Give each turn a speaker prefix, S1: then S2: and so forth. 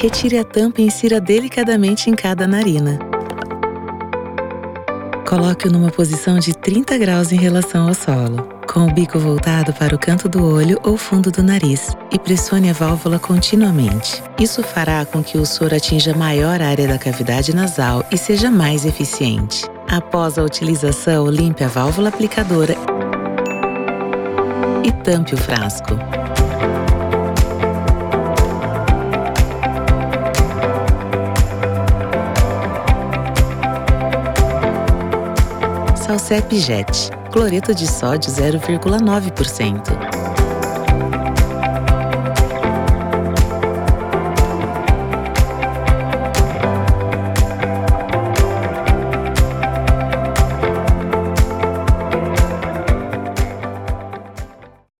S1: Retire a tampa e insira delicadamente em cada narina. Coloque-o numa posição de 30 graus em relação ao solo, com o bico voltado para o canto do olho ou fundo do nariz, e pressione a válvula continuamente. Isso fará com que o soro atinja maior área da cavidade nasal e seja mais eficiente. Após a utilização, limpe a válvula aplicadora e tampe o frasco. Salsep Jet, cloreto de sódio 0,9%.